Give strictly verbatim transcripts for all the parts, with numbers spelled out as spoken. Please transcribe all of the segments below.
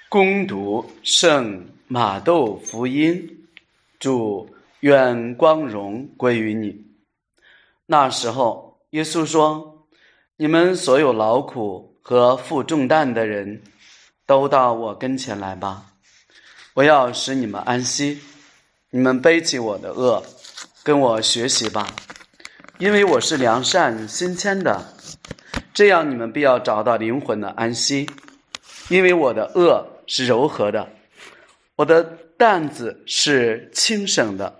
恭读圣马窦福音，主愿光荣归于你。那时候，耶稣说：你们所有劳苦和负重担的人，都到我跟前来吧，我要使你们安息。你们背起我的轭，跟我学习吧，因为我是良善心谦的，这样你们必要找到灵魂的安息。因为我的轭是柔和的，我的担子是轻省的。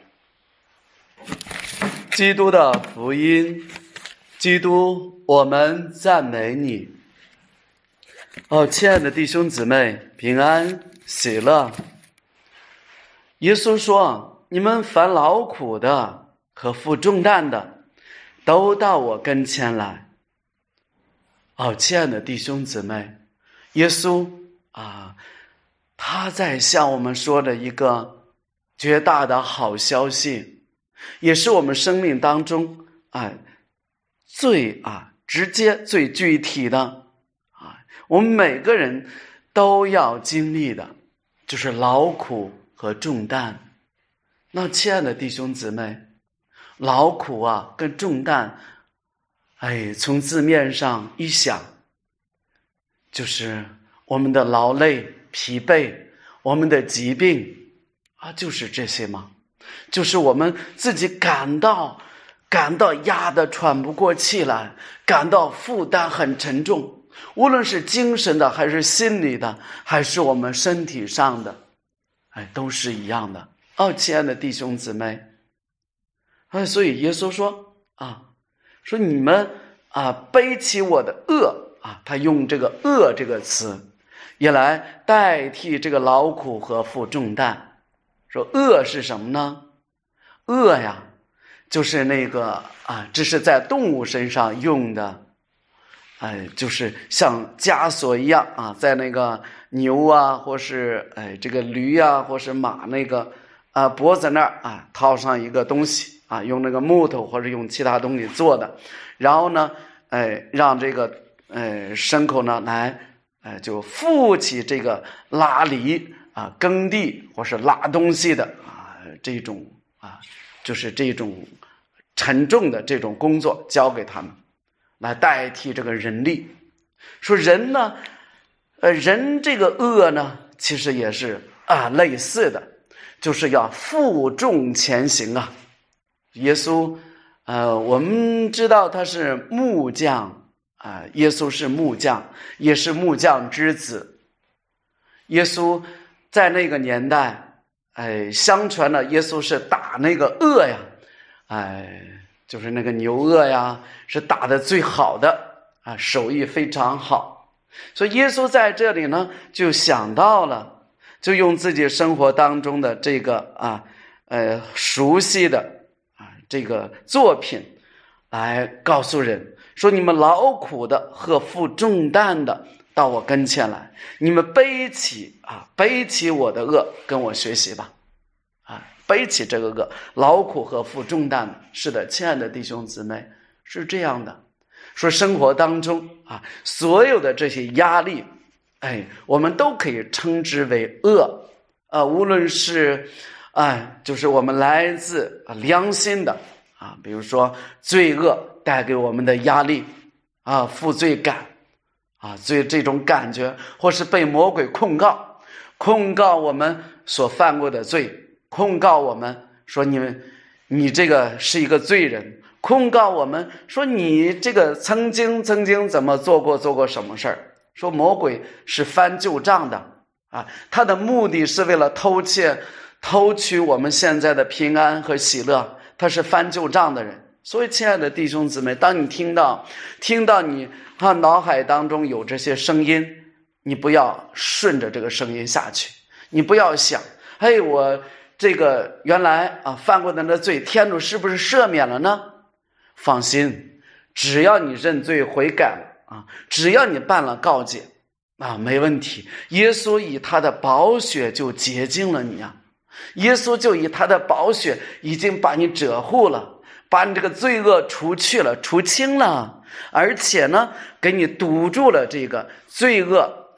基督的福音，基督，我们赞美你。哦，亲爱的弟兄姊妹，平安喜乐。耶稣说：你们凡劳苦的和负重担的，都到我跟前来。哦，亲爱的弟兄姊妹，耶稣啊，他在向我们说的一个绝大的好消息，也是我们生命当中啊最啊直接、最具体的啊，我们每个人都要经历的，就是劳苦和重担。那亲爱的弟兄姊妹，劳苦啊跟重担，哎，从字面上一想，就是我们的劳累、疲惫，我们的疾病啊，就是这些吗？就是我们自己感到感到压得喘不过气来，感到负担很沉重，无论是精神的还是心理的，还是我们身体上的，哎，都是一样的。哦，亲爱的弟兄姊妹，哎，所以耶稣说啊，说你们啊背起我的轭啊，他用这个轭这个词也来代替这个劳苦和负重担。说轭是什么呢？轭呀，就是那个啊，这是在动物身上用的，哎，就是像枷锁一样啊，在那个牛啊，或是哎这个驴啊，或是马那个啊脖子那儿啊套上一个东西啊，用那个木头或者用其他东西做的，然后呢，哎让这个哎牲口呢来哎就负起这个拉犁啊耕地或是拉东西的啊这种啊就是这种沉重的这种工作交给他们，来代替这个人力。说人呢，呃，人这个轭呢，其实也是啊类似的，就是要负重前行啊。耶稣，呃，我们知道他是木匠啊、呃，耶稣是木匠，也是木匠之子。耶稣在那个年代，哎，相传呢，耶稣是打那个轭呀。哎，就是那个牛轭呀，是打得最好的啊，手艺非常好。所以耶稣在这里呢，就想到了，就用自己生活当中的这个啊，呃，熟悉的啊这个作品，来告诉人说：你们劳苦的和负重担的，到我跟前来，你们背起啊，背起我的轭，跟我学习吧。啊，背起这个轭，劳苦和负重担。是的，亲爱的弟兄姊妹，是这样的。说生活当中啊，所有的这些压力，哎，我们都可以称之为恶。呃，无论是哎，就是我们来自良心的啊，比如说罪恶带给我们的压力啊，负罪感啊，罪这种感觉，或是被魔鬼控告，控告我们所犯过的罪。控告我们说你们你这个是一个罪人，控告我们说你这个曾经曾经怎么做过做过什么事儿。说魔鬼是翻旧账的啊，他的目的是为了偷窃偷取我们现在的平安和喜乐，他是翻旧账的人。所以亲爱的弟兄姊妹，当你听到听到你啊脑海当中有这些声音，你不要顺着这个声音下去，你不要想嘿我这个原来啊犯过的那罪，天主是不是赦免了呢？放心，只要你认罪悔改了啊，只要你办了告解啊，没问题。耶稣以他的宝血就洁净了你啊，耶稣就以他的宝血已经把你遮护了，把你这个罪恶除去了，除清了，而且呢，给你堵住了这个罪恶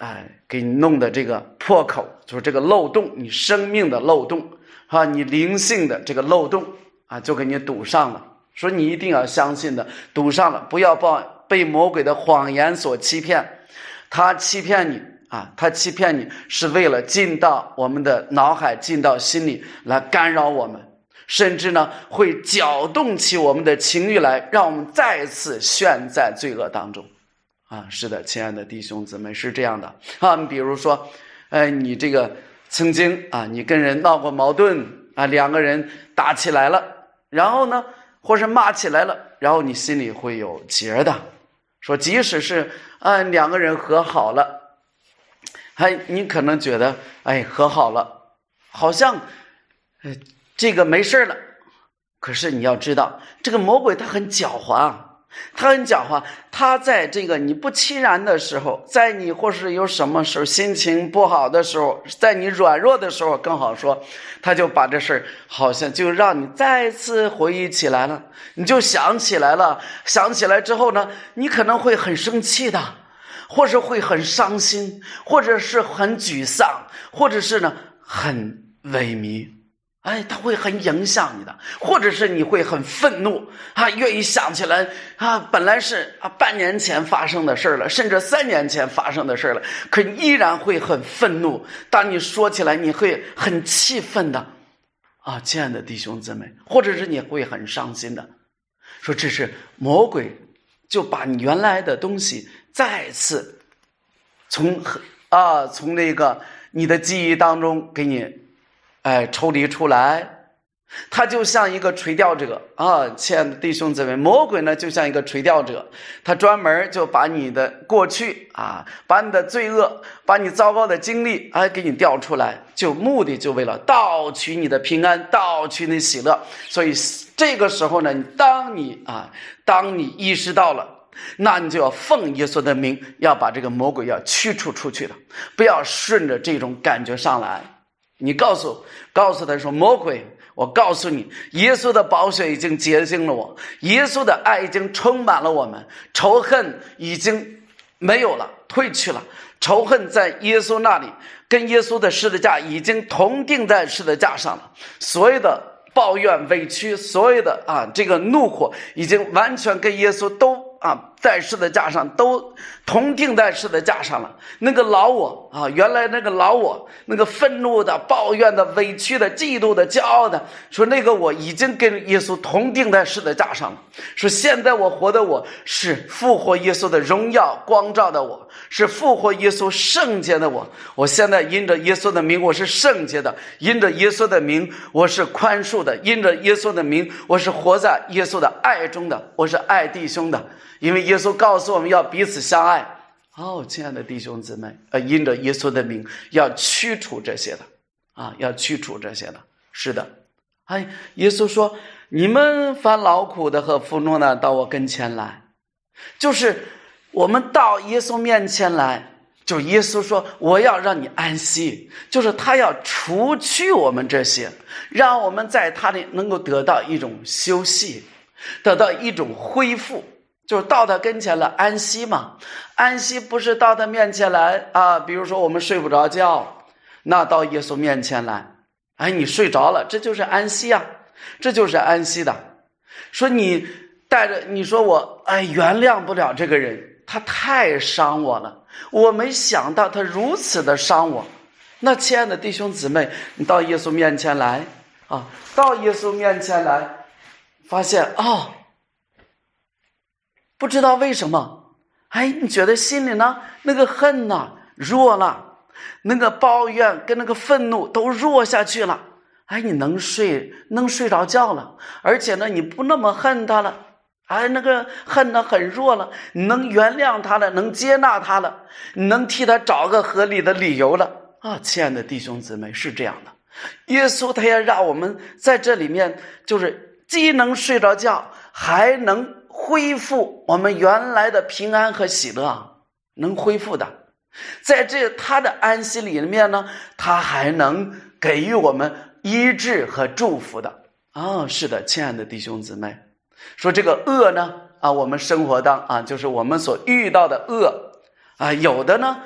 哎，给你弄的这个破口，就是这个漏洞，你生命的漏洞啊，你灵性的这个漏洞啊，就给你堵上了。说你一定要相信的，堵上了，不要被魔鬼的谎言所欺骗。他欺骗你啊，他欺骗你是为了进到我们的脑海，进到心里来干扰我们，甚至呢会搅动起我们的情欲来，让我们再次陷在罪恶当中啊。是的，亲爱的弟兄姊妹，是这样的啊。比如说，呃，你这个曾经啊，你跟人闹过矛盾啊，两个人打起来了，然后呢，或是骂起来了，然后你心里会有结的。说即使是啊两个人和好了，还你可能觉得哎和好了，好像呃这个没事了。可是你要知道，这个魔鬼他很狡猾啊。他很狡猾，他在这个你不期然的时候，在你或是有什么时候心情不好的时候，在你软弱的时候，更好说，他就把这事儿好像就让你再次回忆起来了，你就想起来了，想起来之后呢，你可能会很生气的，或是会很伤心，或者是很沮丧，或者是呢很萎靡。哎，它会很影响你的，或者是你会很愤怒啊，愿意想起来啊，本来是啊半年前发生的事了，甚至三年前发生的事了，可你依然会很愤怒。当你说起来，你会很气愤的啊，亲爱的弟兄姊妹，或者是你会很伤心的。说这是魔鬼就把你原来的东西再次从啊从那个你的记忆当中给你。哎，抽离出来，他就像一个垂钓者啊，亲爱的弟兄姊妹，魔鬼呢就像一个垂钓者，他专门就把你的过去啊，把你的罪恶，把你糟糕的经历啊给你调出来，就目的就为了盗取你的平安，盗取你的喜乐。所以这个时候呢，当你啊，当你意识到了，那你就要奉耶稣的名，要把这个魔鬼要驱除出去了，不要顺着这种感觉上来。你告诉告诉他说，魔鬼，我告诉你，耶稣的宝血已经洁净了我，耶稣的爱已经充满了我们，仇恨已经没有了，退去了，仇恨在耶稣那里，跟耶稣的十字架已经同定在十字架上了，所有的抱怨委屈，所有的啊这个怒火已经完全跟耶稣都啊在十字架上都同定在十字架上了。那个老我啊，原来那个老我，那个愤怒的、抱怨的、委屈的、嫉妒的、骄傲的，说那个我已经跟耶稣同定在十字架上了。说现在我活的我是复活耶稣的荣耀光照的我，是复活耶稣圣洁的我。我现在因着耶稣的名我是圣洁的，因着耶稣的名我是宽恕的，因着耶稣的名我是活在耶稣的爱中的，我是爱弟兄的。因为耶稣告诉我们要彼此相爱。哦，亲爱的弟兄姊妹，呃，因着耶稣的名要驱除这些的啊，要驱除这些的。是的，哎，耶稣说，你们凡劳苦的和负重的到我跟前来，就是我们到耶稣面前来，就是耶稣说我要让你安息，就是他要除去我们这些，让我们在他里能够得到一种休息，得到一种恢复。就是到他跟前来安息嘛，安息不是到他面前来啊，比如说我们睡不着觉，那到耶稣面前来，哎，你睡着了，这就是安息啊，这就是安息的。说你带着你说我哎原谅不了这个人，他太伤我了，我没想到他如此的伤我。那亲爱的弟兄姊妹，你到耶稣面前来啊，到耶稣面前来，发现哦。不知道为什么，哎，你觉得心里呢那个恨呢弱了，那个抱怨跟那个愤怒都弱下去了，哎，你能睡能睡着觉了，而且呢你不那么恨他了，哎，那个恨呢很弱了，你能原谅他了，能接纳他了，你能替他找个合理的理由了啊！亲爱的弟兄姊妹，是这样的，耶稣他也让我们在这里面就是既能睡着觉，还能恢复我们原来的平安和喜乐，能恢复的。在这他的安息里面呢，他还能给予我们医治和祝福的。哦，是的，亲爱的弟兄姊妹，说这个恶呢，啊，我们生活当啊，就是我们所遇到的恶啊，有的呢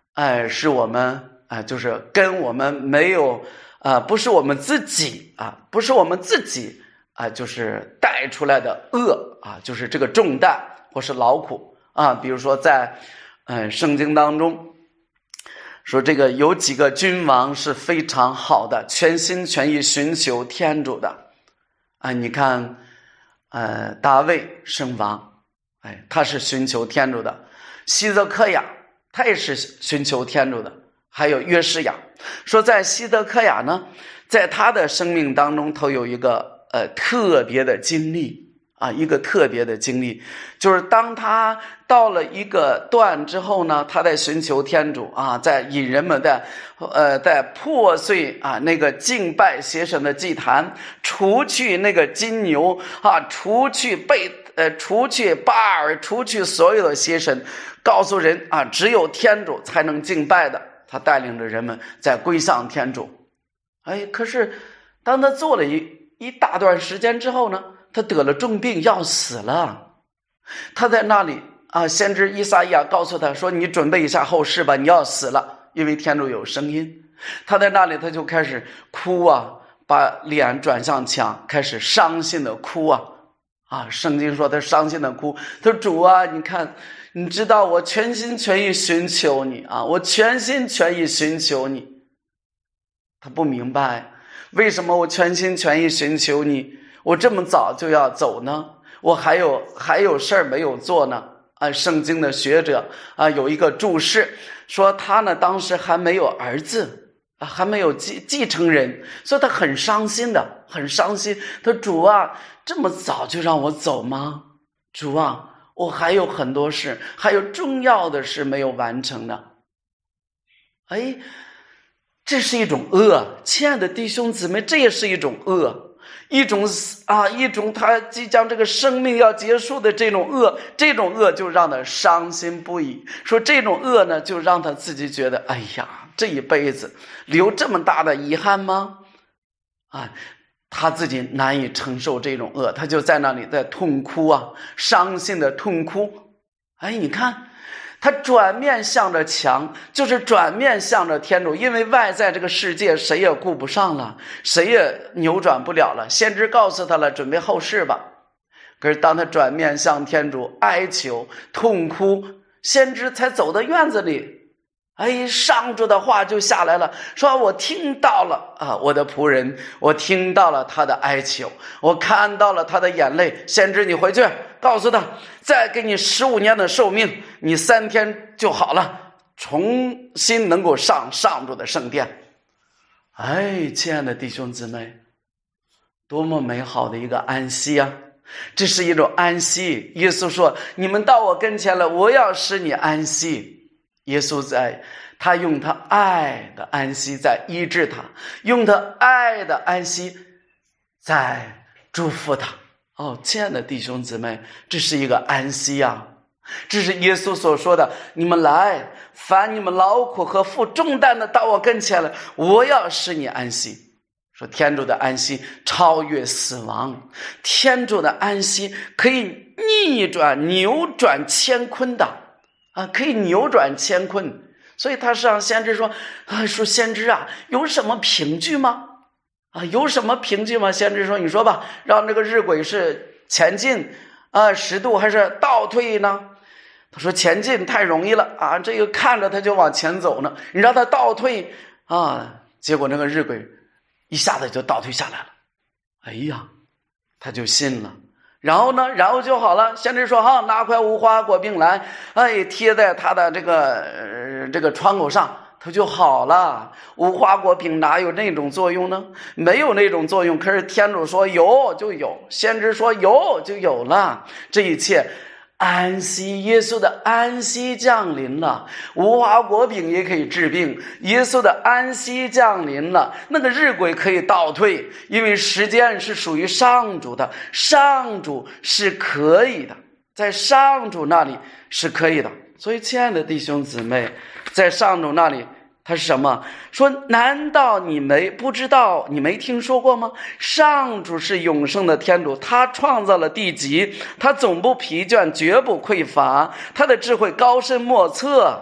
哎，是我们啊，就是跟我们没有啊，不是我们自己啊，不是我们自己啊，就是带出来的恶啊，就是这个重担或是劳苦啊。比如说在嗯圣经当中说，这个有几个君王是非常好的，全心全意寻求天主的啊。你看，呃，大卫圣王，哎，他是寻求天主的；希泽克雅，他也是寻求天主的；还有约书亚。说在希泽克雅呢，在他的生命当中，他有一个呃特别的经历。啊，一个特别的经历，就是当他到了一个段之后呢，他在寻求天主啊，在引人们的呃，在破碎啊那个敬拜邪神的祭坛，除去那个金牛啊，除去被呃，除去巴尔，除去所有的邪神，告诉人啊，只有天主才能敬拜的。他带领着人们在归向天主。哎，可是当他做了一一大段时间之后呢，他得了重病要死了。他在那里啊，先知以赛亚告诉他说，你准备一下后事吧，你要死了，因为天主有声音。他在那里他就开始哭啊，把脸转向墙，开始伤心的哭啊啊！圣经说他伤心的哭，他说主啊，你看，你知道我全心全意寻求你啊，我全心全意寻求你。他不明白为什么我全心全意寻求你，我这么早就要走呢？我还有还有事儿没有做呢。啊，圣经的学者啊有一个注释说，他呢当时还没有儿子啊，还没有继继承人，所以他很伤心的，很伤心。他说主啊，这么早就让我走吗？主啊，我还有很多事，还有重要的事没有完成呢。哎，这是一种恶，亲爱的弟兄姊妹，这也是一种恶。一种啊，一种他即将这个生命要结束的这种恶，这种恶就让他伤心不已。说这种恶呢，就让他自己觉得，哎呀，这一辈子留这么大的遗憾吗？啊，他自己难以承受这种恶，他就在那里在痛哭啊，伤心的痛哭。哎，你看。他转面向着墙，就是转面向着天主，因为外在这个世界谁也顾不上了，谁也扭转不了了。先知告诉他了，准备后事吧。可是当他转面向天主哀求痛哭，先知才走到院子里，哎，上主的话就下来了，说我听到了啊，我的仆人，我听到了他的哀求，我看到了他的眼泪。先知你回去告诉他，再给你十五年的寿命，你三天就好了，重新能够上上主的圣殿。哎，亲爱的弟兄姊妹，多么美好的一个安息啊！这是一种安息。耶稣说，你们到我跟前了，我要使你安息。耶稣在他用他爱的安息在医治他，用他爱的安息在祝福他。哦，亲爱的弟兄姊妹，这是一个安息啊！这是耶稣所说的，你们来，凡你们劳苦和负重担的到我跟前了，我要使你安息。说天主的安息超越死亡，天主的安息可以逆转扭转乾坤的啊，可以扭转乾坤。所以他上先知说啊，说先知啊，有什么凭据吗？啊，有什么凭据吗？先知说，你说吧，让这个日晷是前进啊十度还是倒退呢？他说前进太容易了啊，这个看着他就往前走呢，你让他倒退啊，结果那个日晷一下子就倒退下来了。哎呀，他就信了。然后呢，然后就好了。先知说哈，拿块无花果饼来，哎，贴在他的这个、呃、这个窗口上，他就好了。无花果饼哪有那种作用呢？没有那种作用。可是天主说有就有，先知说有就有了。这一切安息，耶稣的安息降临了。无花果饼也可以治病，耶稣的安息降临了。那个日晷可以倒退，因为时间是属于上主的，上主是可以的，在上主那里是可以的。所以亲爱的弟兄姊妹，在上主那里他是什么？说难道你没不知道，你没听说过吗？上主是永生的天主，他创造了地极，他总不疲倦，绝不匮乏，他的智慧高深莫测。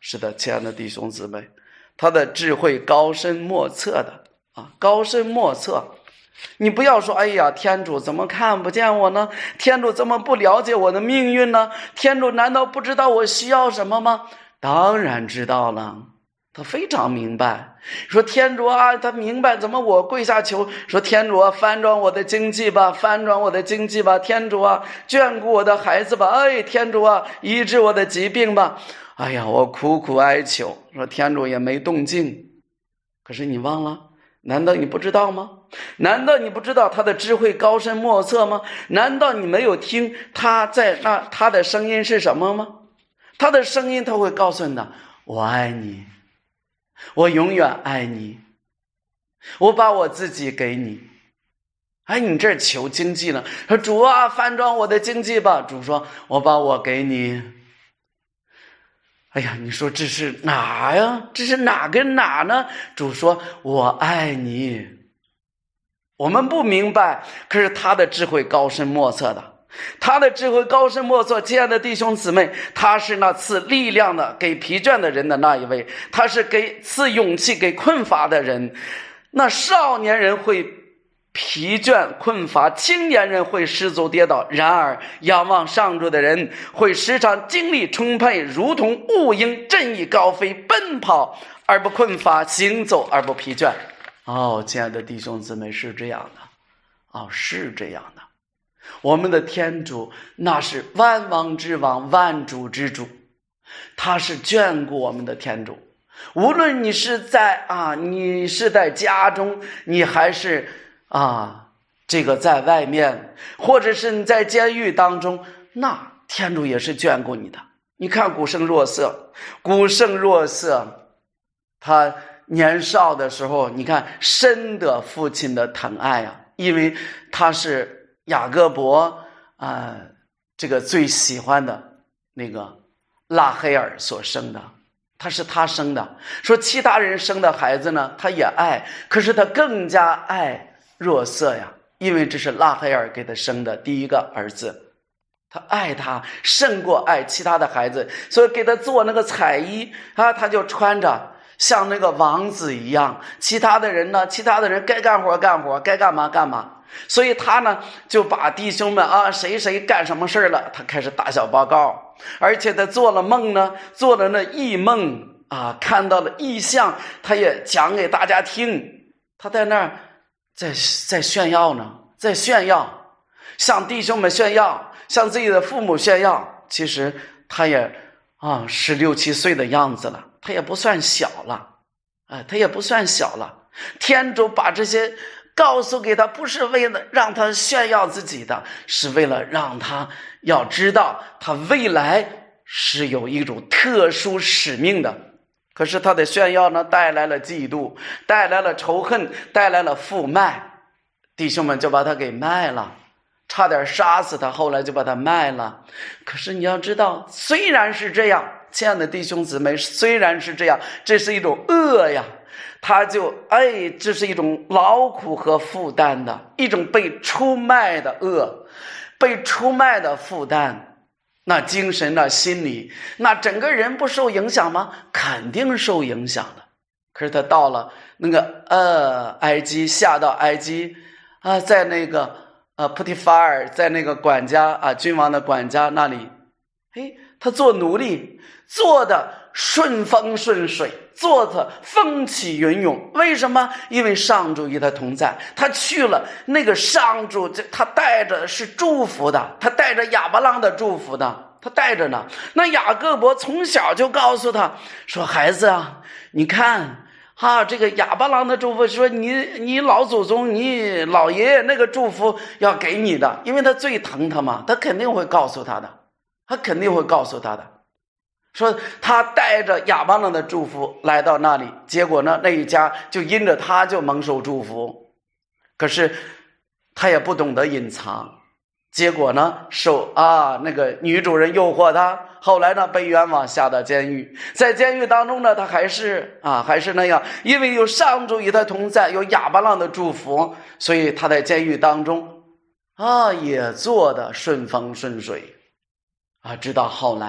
是的，亲爱的弟兄姊妹，他的智慧高深莫测的啊，高深莫测。你不要说，哎呀，天主怎么看不见我呢？天主怎么不了解我的命运呢？天主难道不知道我需要什么吗？当然知道了，他非常明白。说天主啊，他明白，怎么我跪下求，说天主啊，翻转我的经济吧，翻转我的经济吧，天主啊，眷顾我的孩子吧，哎，天主啊，医治我的疾病吧。哎呀，我苦苦哀求，说天主也没动静。可是你忘了，难道你不知道吗？难道你不知道他的智慧高深莫测吗？难道你没有听他在那他的声音是什么吗？他的声音他会告诉你的，我爱你，我永远爱你，我把我自己给你。哎，你这求经济呢？说主啊，翻转我的经济吧。主说，我把我给你。哎呀，你说这是哪呀？这是哪跟哪呢？主说，我爱你。我们不明白，可是他的智慧高深莫测的。他的智慧高深莫测，亲爱的弟兄姊妹，他是那赐力量的，给疲倦的人的那一位，他是给赐勇气给困乏的人。那少年人会疲倦困乏，青年人会失足跌倒，然而仰望上主的人会时常精力充沛，如同雾鹰振翼高飞，奔跑而不困乏，行走而不疲倦。哦，亲爱的弟兄姊妹，是这样的，哦，是这样的。我们的天主那是万王之王，万主之主，他是眷顾我们的天主。无论你是在啊，你是在家中，你还是啊，这个在外面，或者是你在监狱当中，那天主也是眷顾你的。你看古圣若瑟，古圣若瑟，他年少的时候，你看深得父亲的疼爱啊，因为他是雅各伯啊、呃，这个最喜欢的那个拉黑尔所生的，他是他生的。说其他人生的孩子呢，他也爱，可是他更加爱若瑟呀，因为这是拉黑尔给他生的第一个儿子，他爱他胜过爱其他的孩子，所以给他做那个彩衣啊，他就穿着像那个王子一样。其他的人呢，其他的人该干活干活，该干嘛干嘛。所以他呢就把弟兄们啊，谁谁干什么事了，他开始大小报告。而且他做了梦呢，做了那异梦啊，看到了异象，他也讲给大家听。他在那儿在在炫耀呢，在炫耀，向弟兄们炫耀，向自己的父母炫耀。其实他也啊十六七岁的样子了，他也不算小了，哎，他也不算小了。天主把这些告诉给他，不是为了让他炫耀自己的，是为了让他要知道他未来是有一种特殊使命的。可是他的炫耀呢，带来了嫉妒，带来了仇恨，带来了负卖，弟兄们就把他给卖了，差点杀死他，后来就把他卖了。可是你要知道，虽然是这样，亲爱的弟兄姊妹，虽然是这样，这是一种恶呀，他就哎，这是一种劳苦和负担的，一种被出卖的恶，被出卖的负担。那精神那心理，那整个人不受影响吗？肯定受影响的。可是他到了那个呃埃及，下到埃及啊，在那个呃普提法尔，在那个管家啊君王的管家那里，哎，他做奴隶，做的顺风顺水，做的风起云涌。为什么？因为上主与他同在。他去了，那个上主他带着是祝福的，他带着亚伯拉的祝福的，他带着呢。那雅各伯从小就告诉他说，孩子啊，你看哈、啊，这个亚伯拉的祝福，说你你老祖宗你老爷爷那个祝福要给你的，因为他最疼他嘛，他肯定会告诉他的，他肯定会告诉他的。说他带着亚伯拉的祝福来到那里，结果呢，那一家就因着他就蒙受祝福。可是他也不懂得隐藏，结果呢，受啊那个女主人诱惑他，后来呢被冤枉下到监狱。在监狱当中呢，他还是啊还是那样，因为有上主与他同在，有亚伯拉的祝福，所以他在监狱当中啊也做得顺风顺水啊，直到后来。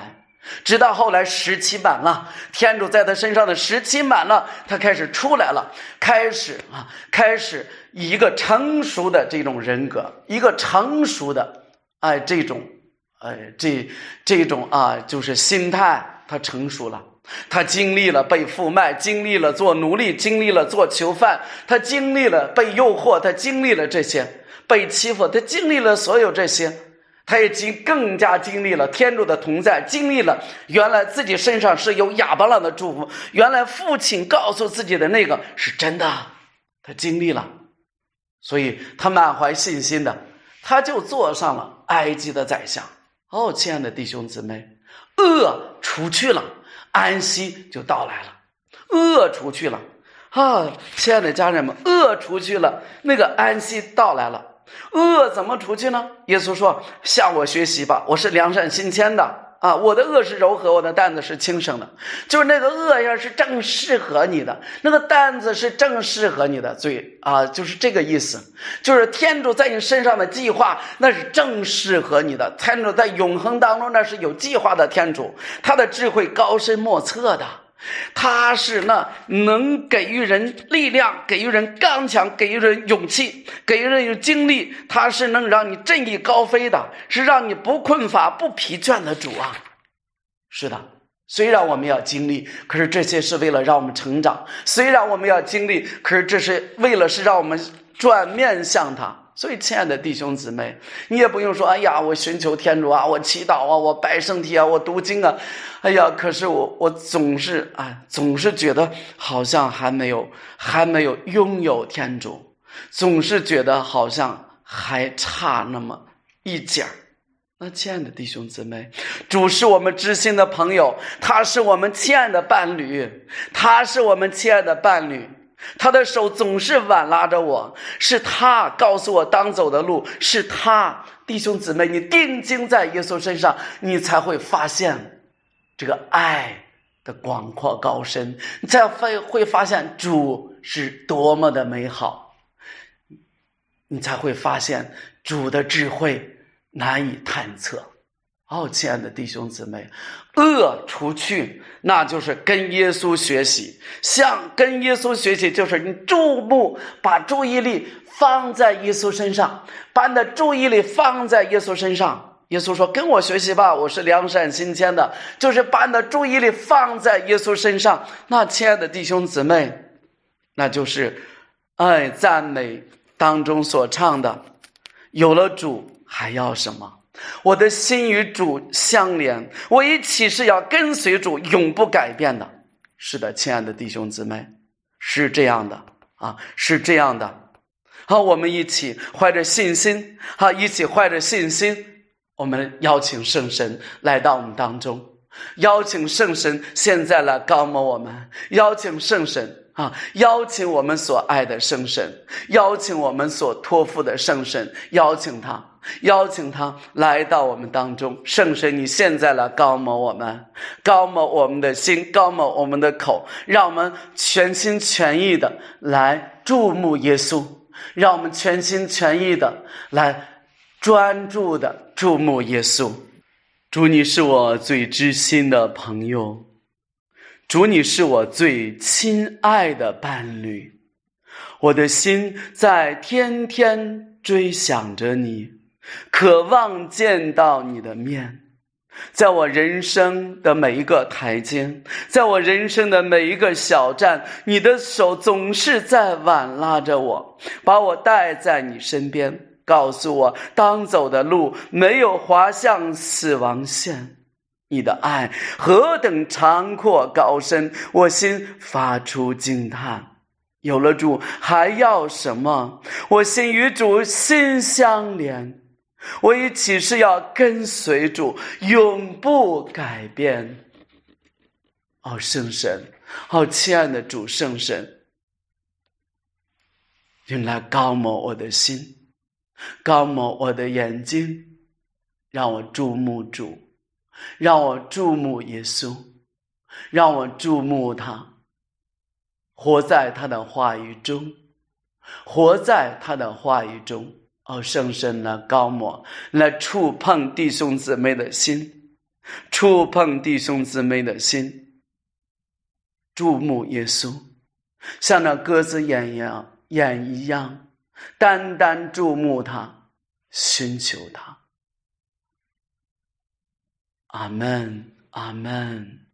直到后来时期满了，天主在他身上的时期满了，他开始出来了，开始啊，开始以一个成熟的这种人格，一个成熟的哎这种哎这这种啊就是心态，他成熟了。他经历了被负卖，经历了做奴隶，经历了做囚犯，他经历了被诱惑，他经历了这些被欺负，他经历了所有这些，他也经更加经历了天主的同在，经历了原来自己身上是有亚伯拉的祝福，原来父亲告诉自己的那个是真的，他经历了，所以他满怀信心的，他就坐上了埃及的宰相。哦，亲爱的弟兄姊妹，恶除去了，安息就到来了。恶除去了啊，亲爱的家人们，恶除去了，那个安息到来了。恶怎么除去呢？耶稣说，向我学习吧，我是良善心谦的啊，我的恶是柔和，我的担子是轻省的。就是那个恶呀是正适合你的，那个担子是正适合你的，所以啊就是这个意思，就是天主在你身上的计划那是正适合你的。天主在永恒当中那是有计划的天主，他的智慧高深莫测的，他是那能给予人力量，给予人刚强，给予人勇气，给予人有精力，他是能让你振翼高飞的，是让你不困乏不疲倦的主啊。是的，虽然我们要经历，可是这些是为了让我们成长，虽然我们要经历，可是这是为了是让我们转面向他。所以亲爱的弟兄姊妹，你也不用说，哎呀我寻求天主啊，我祈祷啊，我拜圣体啊，我读经啊，哎呀可是我我总是啊总是觉得好像还没有还没有拥有天主，总是觉得好像还差那么一点儿。那亲爱的弟兄姊妹，主是我们知心的朋友，他是我们亲爱的伴侣，他是我们亲爱的伴侣，他的手总是挽拉着我，是他告诉我当走的路，是他。弟兄姊妹，你定睛在耶稣身上，你才会发现这个爱的广阔高深，你才会发现主是多么的美好，你才会发现主的智慧难以探测。哦，亲爱的弟兄姊妹，恶除去，那就是跟耶稣学习。像跟耶稣学习，就是你注目，把注意力放在耶稣身上，把你的注意力放在耶稣身上。耶稣说，跟我学习吧，我是良善心谦的，就是把你的注意力放在耶稣身上。那亲爱的弟兄姊妹，那就是爱赞美当中所唱的，有了主还要什么？我的心与主相连，我一起是要跟随主，永不改变的。是的，亲爱的弟兄姊妹，是这样的啊，是这样的。好，我们一起怀着信心，好，一起怀着信心，我们邀请圣神来到我们当中，邀请圣神现在来高摩我们，邀请圣神啊，邀请我们所爱的圣神，邀请我们所托付的圣神，邀请他。邀请他来到我们当中。圣神，你现在来高摩我们，高摩我们的心，高摩我们的口，让我们全心全意的来注目耶稣，让我们全心全意的来专注的注目耶稣。主，你是我最知心的朋友，主，你是我最亲爱的伴侣，我的心在天天追想着你，渴望见到你的面。在我人生的每一个台阶，在我人生的每一个小站，你的手总是在挽拉着我，把我带在你身边，告诉我当走的路没有滑向死亡线。你的爱何等长阔高深，我心发出惊叹。有了主还要什么？我心与主心相连，我已起誓要跟随主，永不改变。哦，圣神，哦，亲爱的主圣神，用来高摩我的心，高摩我的眼睛，让我注目主，让我注目耶稣，让我注目他，活在他的话语中，活在他的话语中。哦，圣神来高摩，来触碰弟兄姊妹的心， 触碰弟兄姊妹的心，注目耶稣，像那鸽子眼一样眼一样，单单注目他，寻求他。阿们，阿们。